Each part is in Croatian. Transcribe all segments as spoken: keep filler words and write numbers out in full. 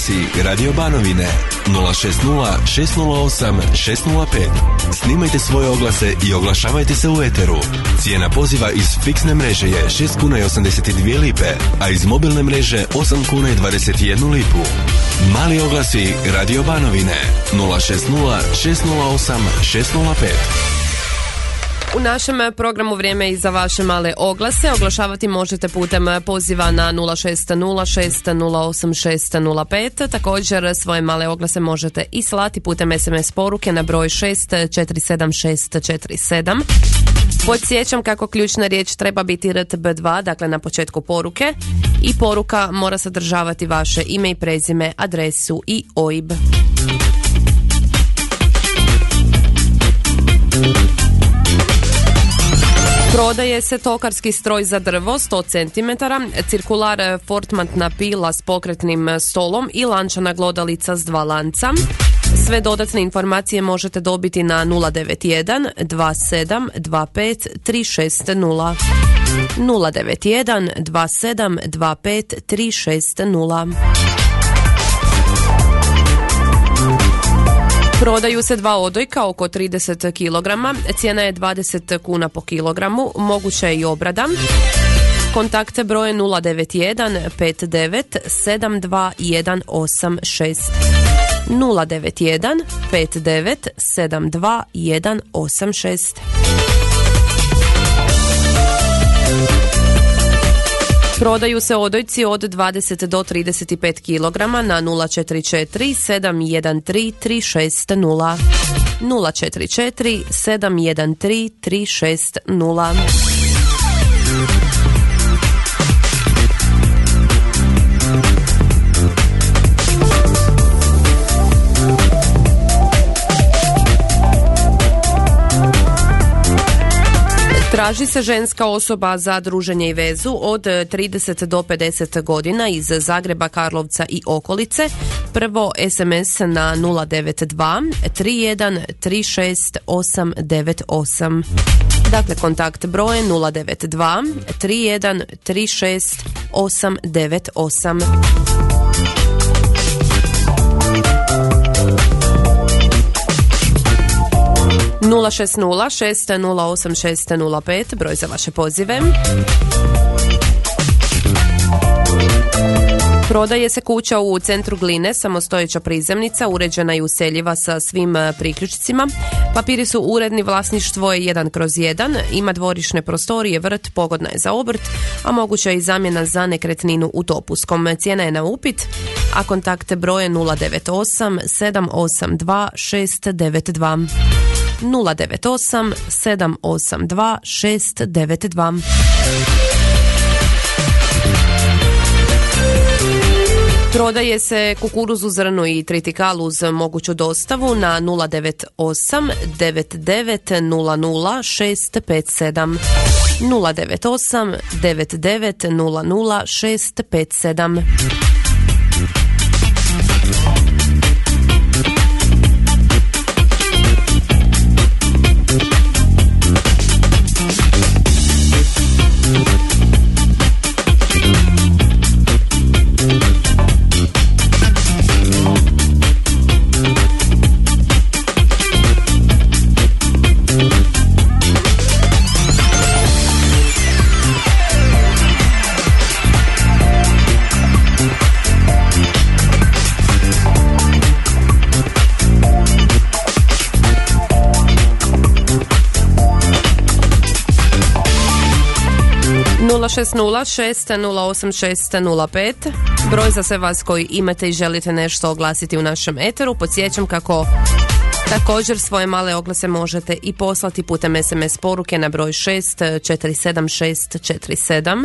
oglasi Radio Banovine nula šest nula šest nula osam šest nula pet. Snimajte svoje oglase i oglašavajte se u eteru. Cijena poziva iz fiksne mreže je šest kuna i osamdeset dvije lipe, a iz mobilne mreže osam kuna i dvadeset jednu lipu. Mali oglasi Radio Banovine nula šest nula šest nula osam šest nula pet. U našem programu Vrijeme i za vaše male oglase oglašavati možete putem poziva na nula šest nula šest nula osam šest nula pet. Također svoje male oglase možete i slati putem es em es poruke na broj šest četiri sedam šest četiri sedam. Podsjećam kako ključna riječ treba biti er te be dva, dakle na početku poruke, i poruka mora sadržavati vaše ime i prezime, adresu i o i be. Prodaje se tokarski stroj za drvo sto centimetara, cirkular fortmantna pila s pokretnim stolom i lančana glodalica s dva lanca. Sve dodatne informacije možete dobiti na nula devet jedan dva sedam dva pet tri šest nula. nula devet jedan dva sedam dva pet tri šest nula. Prodaju se dva odojka oko trideset kilograma, cijena je dvadeset kuna po kilogramu, moguća je i obrada. Kontakte broje nula devet jedan pet devet sedam dva jedan osam šest. nula devet jedan pet devet sedam dva jedan osam šest. Prodaju se odojci od dvadeset do trideset pet kilograma na nula četiri četiri sedam jedan tri tri šest nula. nula četiri četiri sedam jedan tri tri šest nula. Traži se ženska osoba za druženje i vezu od trideset do pedeset godina iz Zagreba, Karlovca i okolice. Prvo es em es na nula devet dva tri jedan tri šest osam devet osam. Dakle, kontakt broje nula devet dva tri jedan tri šest osam devet osam. nula šest nula šest nula osam šest nula pet, broj za vaše pozive. Prodaje se kuća u centru Gline, samostojeća prizemnica, uređena i useljiva sa svim priključcima. Papiri su uredni, vlasništvo je jedan kroz jedan, ima dvorišne prostorije, vrt, pogodna je za obrt, a moguća je i zamjena za nekretninu u Topuskom. Cijena je na upit, a kontakte broje nula devet osam sedam osam dva šest devet dva. nula devet osam sedam osam dva šest devet dva. Prodaje se kukuruz u zrnu i tritikal uz moguću dostavu na nula devet osam devet devet nula nula šest pet sedam. nula devet osam devet devet nula nula šest pet sedam. nula šest nula šest nula osam šest nula pet, broj za sve vas koji imate i želite nešto oglasiti u našem eteru. Podsjećam kako također svoje male oglase možete i poslati putem es em es poruke na broj šest četiri sedam šest četiri sedam.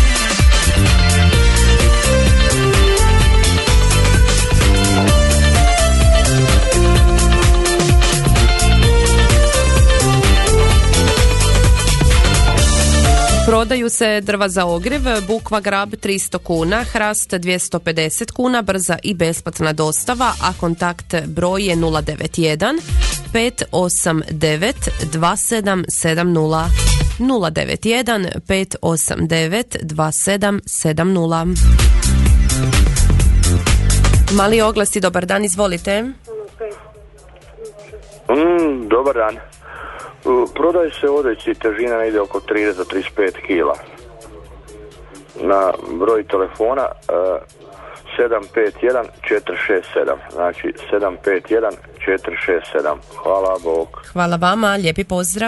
Prodaju se drva za ogrjev, bukva grab tristo kuna, hrast dvjesto pedeset kuna, brza i besplatna dostava, a kontakt broj je nula devet jedan pet osam devet dva sedam sedam nula. nula devet jedan pet osam devet dva sedam sedam nula. Mali oglasi, dobar dan, izvolite. Mm, dobar dan. Uh, prodaje se odeći, težina ide oko trideset do trideset pet kila. Na broj telefona uh, sedam pet jedan četiri šest sedam. Znači sedam pet jedan četiri šest sedam. Hvala, Bog. Hvala vama, lijepi pozdrav.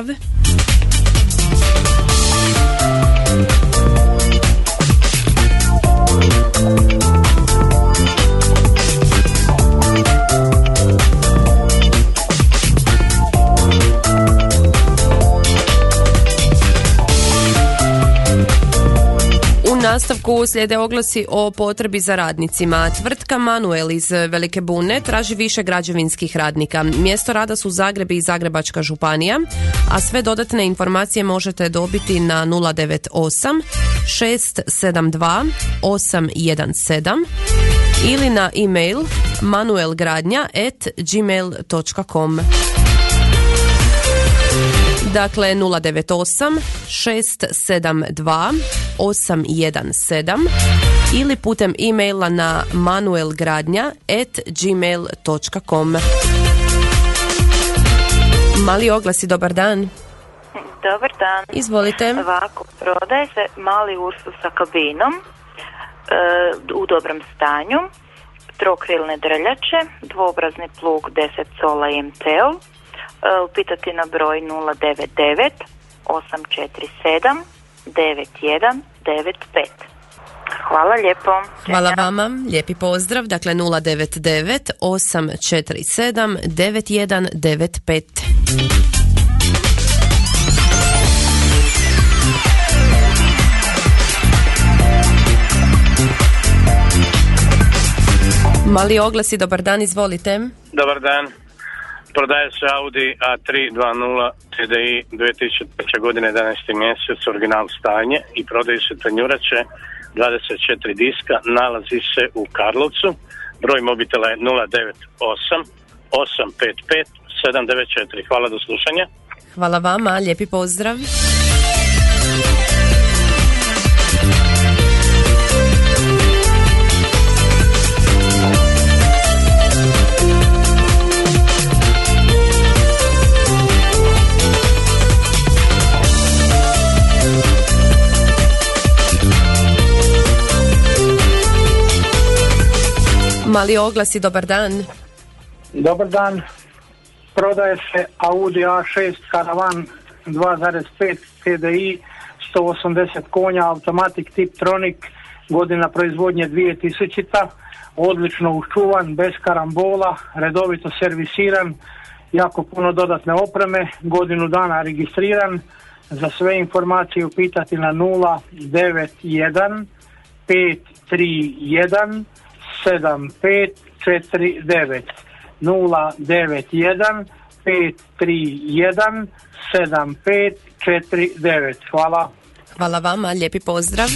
U nastavku slijede oglasi o potrebi za radnicima. Tvrtka Manuel iz Velike Bune traži više građevinskih radnika. Mjesto rada su Zagreb i Zagrebačka županija, a sve dodatne informacije možete dobiti na nula devet osam šest sedam dva osam jedan sedam ili na e-mail manuelgradnja at gmail dot com. Dakle, nula devet osam šest sedam dva osam jedan sedam ili putem e-maila na manuelgradnja at gmail dot com. Mali oglasi, dobar dan. Dobar dan. Izvolite. Ovako, prodaje se mali Ursus sa kabinom e, u dobrom stanju, trokrilne drljače, dvobrazni plug deset sola I M T-ov. E, upitati na broj nula devet devet osam četiri sedam devet jedan devet pet. Hvala lijepo. Hvala vama, lijepi pozdrav. Dakle, nula devet devet osam četiri sedam devet jedan devet pet. Mali oglasi, dobar dan, izvolite. Dobar dan. Prodaje se Audi A tri dvadeset T D I dvije tisuće treće godine jedanaesti mjesec, original stanje, i prodaju se tanjurače dvadeset četiri diska, nalazi se u Karlovcu. Broj mobitela je nula devet osam osam pet pet sedam devet četiri. Hvala, do slušanja. Hvala vama, lijepi pozdrav. Mali oglasi, dobar dan. Dobar dan. Prodaje se Audi A šest Karavan dva zarez pet T D I, sto osamdeset konja, automatik Tiptronic, godina proizvodnje dvije tisućita, odlično uščuvan, bez karambola, redovito servisiran, jako puno dodatne opreme, godinu dana registriran. Za sve informacije upitati na nula devet jedan pet tri jedan sedam pet četiri devet. nula devet jedan pet tri jedan sedam pet četiri devet. Hvala. Hvala vama, lijepi pozdrav.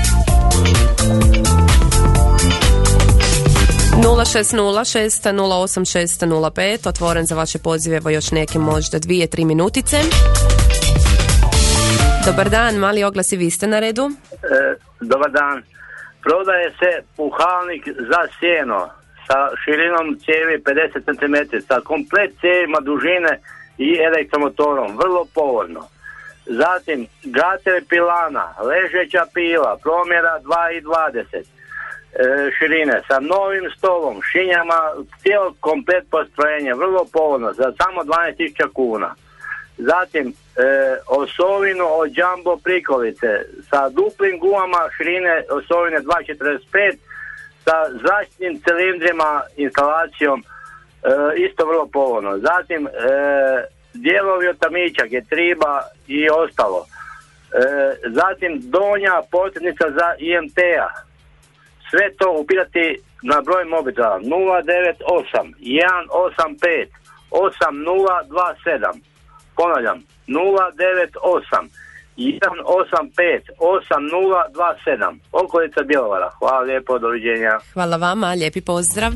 nula šest nula šest nula osam šest nula pet, otvoren za vaše pozive, evo još neke možda dvije, tri minutice. Dobar dan, mali oglasi, vi ste na redu. E, dobar dan. Prodaje se puhalnik za sjeno sa širinom cijevi pedeset centimetara, sa komplet cijevima dužine i elektromotorom, vrlo povoljno. Zatim gater pilana, ležeća pila, promjera dva i dvadeset e, širine, sa novim stolom, šinjama, cijelo komplet postrojenje, vrlo povoljno, za samo dvanaest tisuća kuna. Zatim e, osovinu od Jumbo prikolice sa duplim gumama širine osovine dva četrdeset pet sa zračnim cilindrima, instalacijom, e, isto vrlo povoljno. Zatim e, dijelovi od tamića, getriba i ostalo. E, zatim donja potrednica za I M T-a. Sve to upitati na broj mobitela nula devet osam jedan osam pet osam nula dva sedam. Ponavljam, nula devet osam jedan osam pet osam nula dva sedam. Okolica Bjelovara. Hvala lijepo, doviđenja. Hvala vama, lijepi pozdrav.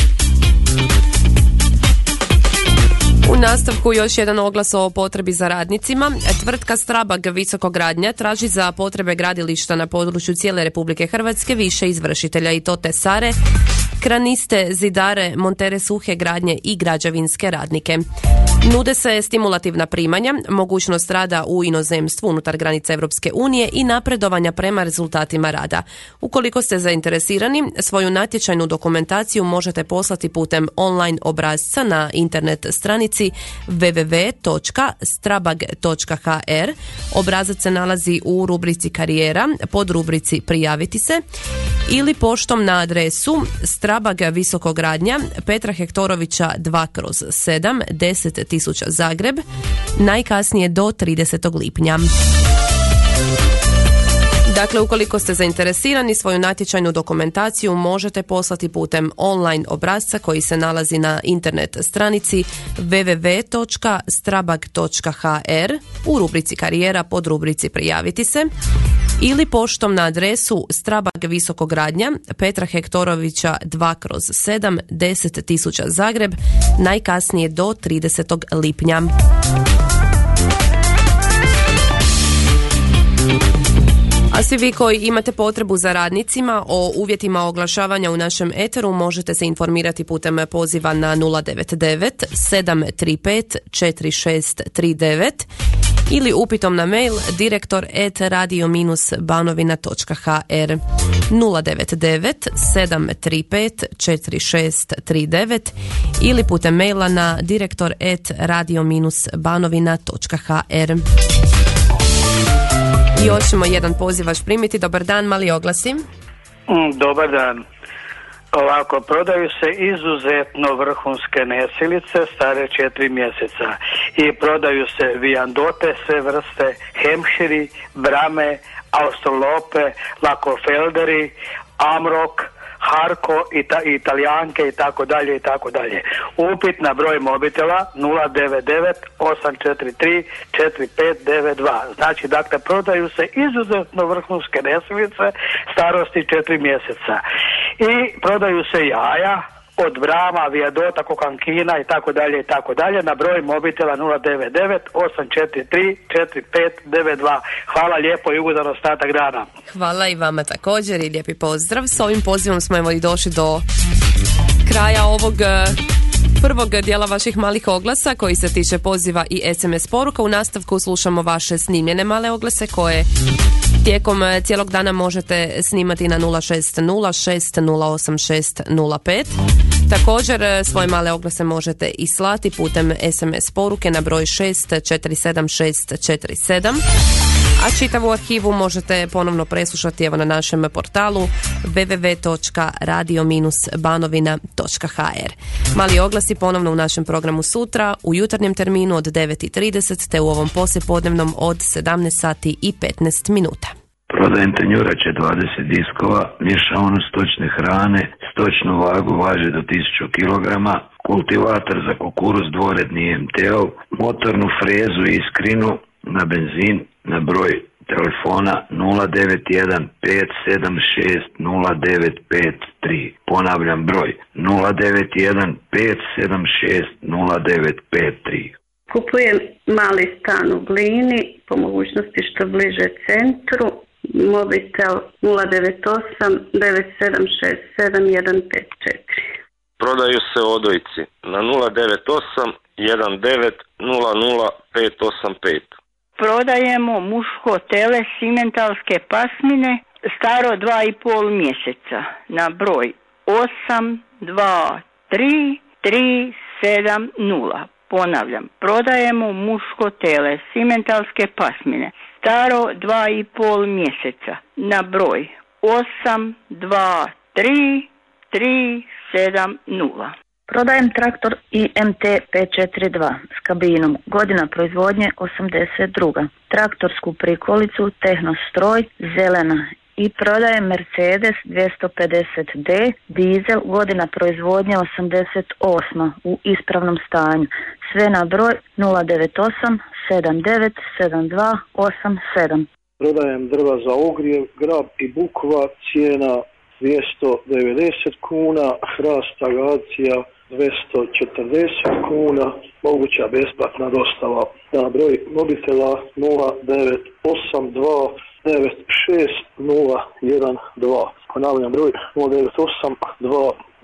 U nastavku još jedan oglas o potrebi za radnicima. Tvrtka Strabag Visokogradnja traži za potrebe gradilišta na području cijele Republike Hrvatske više izvršitelja, i to tesare, kraniste, zidare, montere suhe gradnje i građevinske radnike. Nude se stimulativna primanja, mogućnost rada u inozemstvu unutar granica Europske unije i napredovanja prema rezultatima rada. Ukoliko ste zainteresirani, svoju natječajnu dokumentaciju možete poslati putem online obrasca na internet stranici w w w točka strabag točka h r. Obrazac se nalazi u rubrici karijera pod rubrici prijaviti se ili poštom na adresu Strabag Visokogradnja Petra Hektorovića dva kroz sedam, deset tisuća Zagreb, najkasnije do tridesetog lipnja. Dakle, ukoliko ste zainteresirani, svoju natječajnu dokumentaciju možete poslati putem online obrasca koji se nalazi na internet stranici w w w točka strabag točka h r u rubrici karijera pod rubrici prijaviti se ili poštom na adresu Strabag Visokogradnja Petra Hektorovića dva kroz sedam, deset tisuća Zagreb, najkasnije do tridesetog lipnja. A svi vi koji imate potrebu za radnicima, o uvjetima oglašavanja u našem eteru možete se informirati putem poziva na nula devet devet sedam tri pet četiri šest tri devet ili upitom na mail direktor et radio banovina točka h r nula devet devet sedam tri pet četiri šest tri devet ili putem maila na direktor et radio banovina točka h r. I još ćemo jedan poziv vaš primiti. Dobar dan, mali oglasi. Mm, dobar dan. Ovako, prodaju se izuzetno vrhunske nesilice stare četiri mjeseca i prodaju se vijandote sve vrste, hemširi, brame, australope, lakofelderi, amrok, Harko, ita, italijanke i tako dalje i tako dalje. Upit na broj mobitela nula devet devet osam četiri tri četiri pet devet dva. Znači, dakle, prodaju se izuzetno vrhunske nesilice starosti četiri mjeseca. I prodaju se jaja od brama, vijadota, kokankina i tako dalje i tako dalje na broj mobitela nula devet devet osam četiri tri četiri pet devet dva. Hvala lijepo i ugodan ostatak dana. Hvala i vama također i lijepi pozdrav. S ovim pozivom smo evo i došli do kraja ovog prvog dijela vaših malih oglasa koji se tiče poziva i es em es poruka. U nastavku slušamo vaše snimljene male oglase koje tijekom cijelog dana možete snimati na nula šest nula šest nula osam šest nula pet. Također svoje male oglase možete i slati putem es em es poruke na broj šest četiri sedam šest četiri sedam. A čitavu arhivu možete ponovno preslušati evo na našem portalu w w w točka radio banovina točka h r. Mali oglasi ponovno u našem programu sutra u jutarnjem terminu od devet i trideset te u ovom poslijepodnevnom od sedamnaest sati i petnaest minuta. Prodajem tanjurače dvadeset diskova, mješavinu stočne hrane, stočnu vagu važe do tisuću kilograma, kultivator za kukuruz dvoredni em te ov, motornu frezu i iskrinu na benzin na broj telefona nula devet jedan pet sedam šest nula devet pet tri. Ponavljam broj nula devet jedan pet sedam šest nula devet pet tri. Kupujem mali stan u Glini, po mogućnosti što bliže centru, mobitel nula devet osam devet sedam šest sedam jedan pet četiri. Prodaju se odojci na nula devet osam jedan devet nula nula pet osam pet. Prodajemo muško tele simentalske pasmine staro dva i pol mjeseca na broj osam dva tri tri sedam nula. Ponavljam, prodajemo muško tele simentalske pasmine staro dva i pol mjeseca na broj osam dva tri tri sedam nula. Prodajem traktor i em te pet četiri dva s kabinom, godina proizvodnje osamdeset dva. Traktorsku prikolicu Tehnostroj zelena i prodajem Mercedes dvjesto pedeset de dizel, godina proizvodnje osamdeset osam u ispravnom stanju. Sve na broj nula devet osam sedam devet sedam dva osam sedam. Prodajem drva za ogrjev, grab i bukva, cijena dvjesto devedeset kuna, hrast agacija dvjesto četrdeset kuna, moguća besplatna dostava na broj mobitela nula devet osam dva devet šest nula jedan dva. Ponavljam broj nula devet osam dva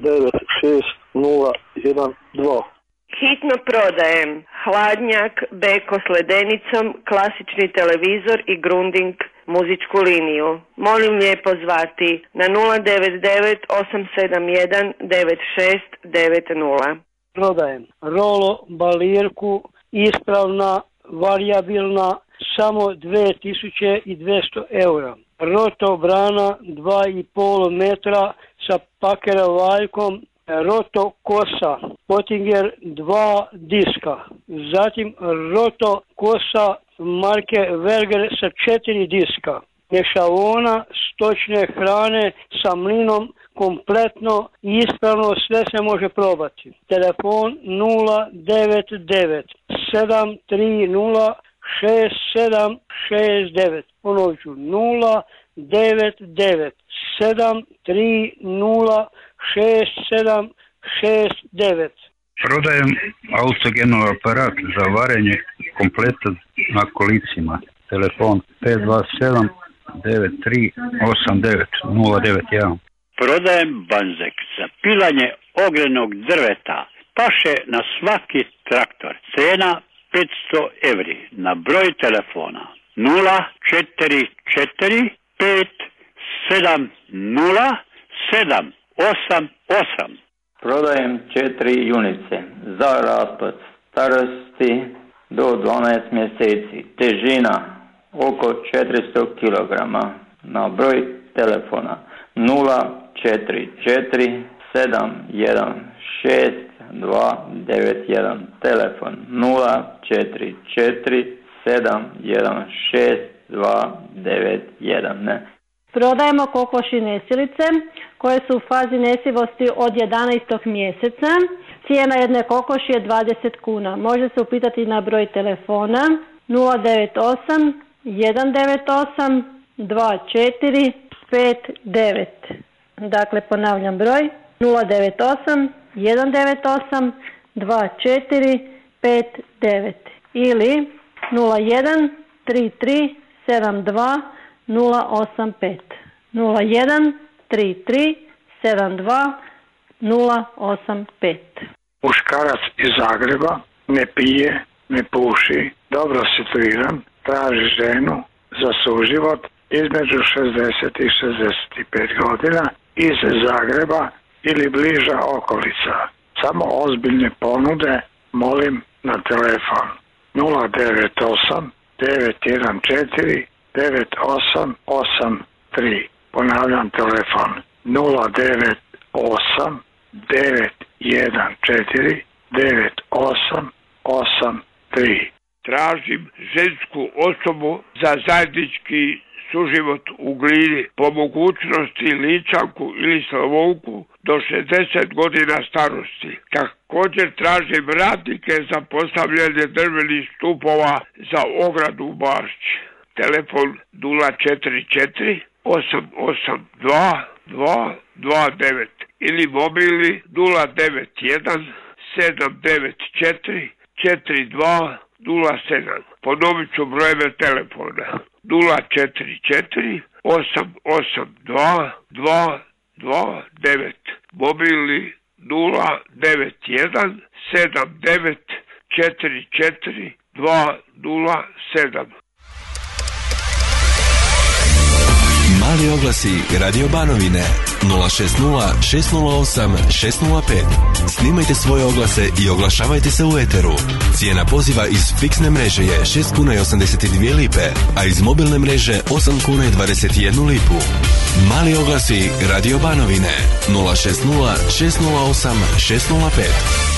devet šest nula jedan dva. Hitno prodajem hladnjak, beko s ledenicom, klasični televizor i Grundig muzičku liniju. Molim lijepo zvati na nula devet devet osam sedam jedan devet šest devet nula. Prodajem rolo, balirku, ispravna, varijabilna, samo dvije tisuće dvjesto eura. Roto brana dva i pol metra sa pakera valjkom, roto kosa, Pottinger dva diska, zatim roto kosa marke Verger sa četiri diska, mješavona stočne hrane sa mlinom, kompletno i ispravno, sve se može probati. Telefon nula devet devet sedam tri nula šest sedam šest devet. Ponovit ću nula devet devet sedam tri nula šest sedam šest devet. Prodajem autogenov aparat za varenje kompleta na kolicima. Telefon pet dva sedam devet tri osam devet nula devet jedan. Prodajem banzek za pilanje ogrenog drveta. Paše na svaki traktor. Cena petsto evri. Na broj telefona nula četiri četiri pet sedam nula sedam osam osam. Prodajem četiri junice za rasplod starosti do dvanaest mjeseci. Težina oko četiristo kilograma. Na broj telefona nula četiri četiri sedam jedan šest dva devet jedan. Telefon nula četiri četiri sedam jedan šest dva devet jedan. Ne. Prodajemo kokoši nesilice koje su u fazi nesivosti od jedanaestog mjeseca. Cijena jedne kokoši je dvadeset kuna. Može se upitati na broj telefona nula devet osam jedan devet osam dva četiri pet devet. Dakle, ponavljam broj nula devet osam jedan devet osam dva četiri pet devet ili nula jedan tri tri sedam dva nula osam pet. nula jedan tri tri sedam dva nula osam pet. Muškarac iz Zagreba, ne pije, ne puši, dobro situiran, traži ženu za suživot između šezdeset i šezdeset pet godina, iz Zagreba ili bliža okolica. Samo ozbiljne ponude molim na telefon nula devet osam devet jedan četiri devet osam osam tri. Ponavljam telefon nula devet osam devet jedan četiri devet osam osam tri. Tražim žensku osobu za zajednički suživot u Glini, po mogućnosti Ličanku ili Slavonku do šezdeset godina starosti. Također tražim radnike za postavljanje drvenih stupova za ogradu u Bašći. Telefon nula četiri četiri osam osam dva dva dva devet ili mobilni nula devet jedan sedam devet četiri četiri dva nula sedam. Ponovit ću brojeve telefona nula četiri četiri osam osam dva dva dva devet, mobilni nula devet jedan sedam devet četiri četiri dva nula sedam. Mali oglasi Radio Banovine nula šest nula šest nula osam šest nula pet. Snimajte svoje oglase i oglašavajte se u eteru. Cijena poziva iz fiksne mreže je šest kuna i osamdeset dvije lipe, a iz mobilne mreže osam kuna i dvadeset jednu lipu. Mali oglasi Radio Banovine nula šest nula šest nula osam šest nula pet.